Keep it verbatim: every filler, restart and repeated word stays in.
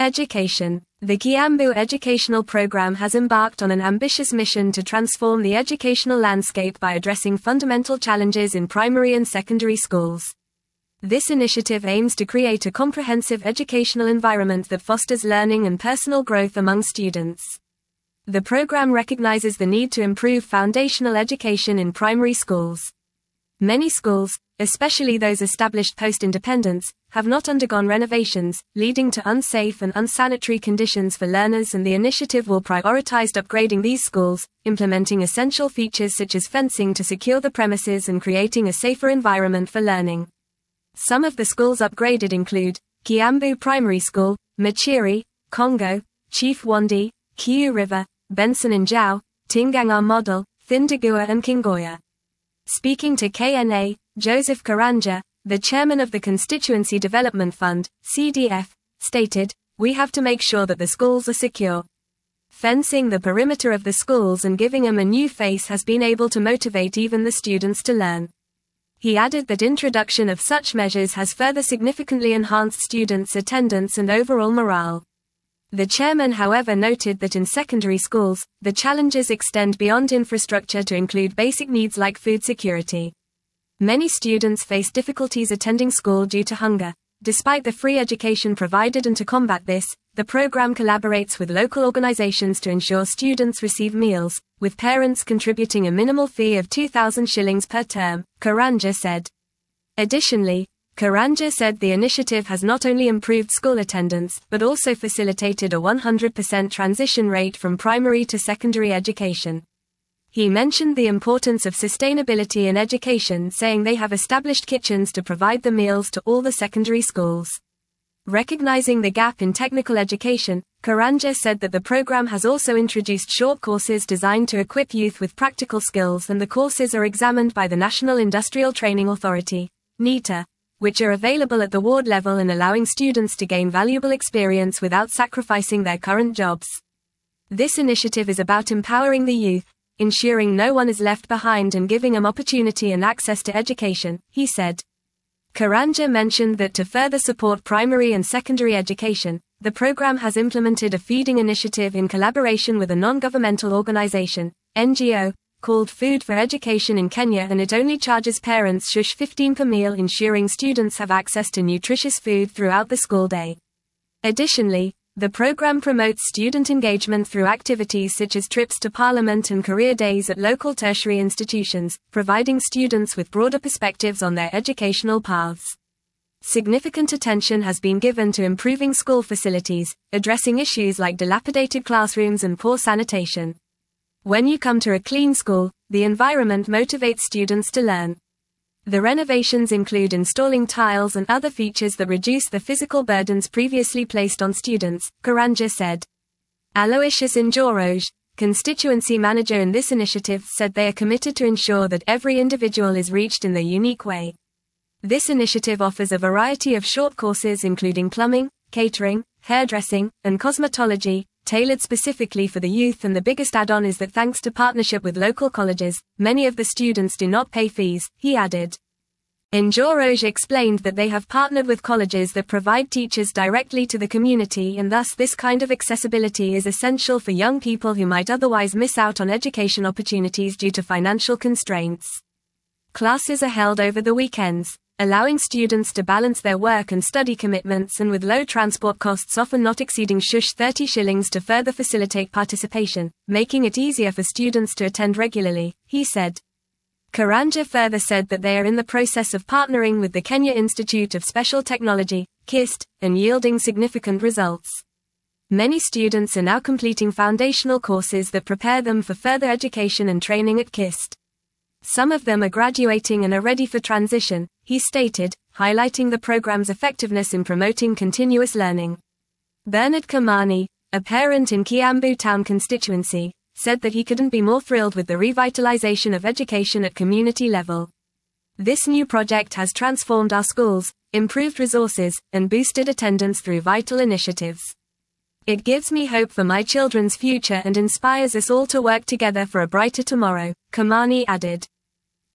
Education. The Kiambu educational program has embarked on an ambitious mission to transform the educational landscape by addressing fundamental challenges in primary and secondary schools. This initiative aims to create a comprehensive educational environment that fosters learning and personal growth among students. The program recognizes the need to improve foundational education in primary schools. Many schools, especially those established post-independence, have not undergone renovations, leading to unsafe and unsanitary conditions for learners, and the initiative will prioritize upgrading these schools, implementing essential features such as fencing to secure the premises and creating a safer environment for learning. Some of the schools upgraded include Kiambu Primary School, Machiri, Congo, Chief Wandi, Kiu River, Benson and Jiao, Tingangar Model, Thindagua and Kingoya. Speaking to K N A, Joseph Karanja, the chairman of the Constituency Development Fund, C D F, stated, "We have to make sure that the schools are secure. Fencing the perimeter of the schools and giving them a new face has been able to motivate even the students to learn." He added that introduction of such measures has further significantly enhanced students' attendance and overall morale. The chairman, however, noted that in secondary schools, the challenges extend beyond infrastructure to include basic needs like food security. Many students face difficulties attending school due to hunger. Despite the free education provided, and to combat this, the program collaborates with local organizations to ensure students receive meals, with parents contributing a minimal fee of two thousand shillings per term, Karanja said. Additionally, Karanja said the initiative has not only improved school attendance, but also facilitated a one hundred percent transition rate from primary to secondary education. He mentioned the importance of sustainability in education, saying they have established kitchens to provide the meals to all the secondary schools. Recognizing the gap in technical education, Karanja said that the program has also introduced short courses designed to equip youth with practical skills, and the courses are examined by the National Industrial Training Authority, NITA, which are available at the ward level and allowing students to gain valuable experience without sacrificing their current jobs. This initiative is about empowering the youth, ensuring no one is left behind and giving them opportunity and access to education, he said. Karanja mentioned that to further support primary and secondary education, the program has implemented a feeding initiative in collaboration with a non-governmental organization, N G O, called Food for Education in Kenya, and it only charges parents shush fifteen per meal, ensuring students have access to nutritious food throughout the school day. Additionally, the program promotes student engagement through activities such as trips to Parliament and career days at local tertiary institutions, providing students with broader perspectives on their educational paths. Significant attention has been given to improving school facilities, addressing issues like dilapidated classrooms and poor sanitation. When you come to a clean school, the environment motivates students to learn. The renovations include installing tiles and other features that reduce the physical burdens previously placed on students, Karanja said. Aloysius Njoroge, constituency manager in this initiative, said they are committed to ensure that every individual is reached in their unique way. This initiative offers a variety of short courses including plumbing, catering, hairdressing, and cosmetology, tailored specifically for the youth, and the biggest add-on is that thanks to partnership with local colleges, many of the students do not pay fees, he added. Njoroge explained that they have partnered with colleges that provide teachers directly to the community, and thus this kind of accessibility is essential for young people who might otherwise miss out on education opportunities due to financial constraints. Classes are held over the weekends, allowing students to balance their work and study commitments, and with low transport costs often not exceeding shush thirty shillings to further facilitate participation, making it easier for students to attend regularly, he said. Karanja further said that they are in the process of partnering with the Kenya Institute of Special Technology, KIST, and yielding significant results. Many students are now completing foundational courses that prepare them for further education and training at KIST. Some of them are graduating and are ready for transition, he stated, highlighting the program's effectiveness in promoting continuous learning. Bernard Kamani, a parent in Kiambu Town constituency, said that he couldn't be more thrilled with the revitalization of education at community level. This new project has transformed our schools, improved resources, and boosted attendance through vital initiatives. It gives me hope for my children's future and inspires us all to work together for a brighter tomorrow, Kamani added.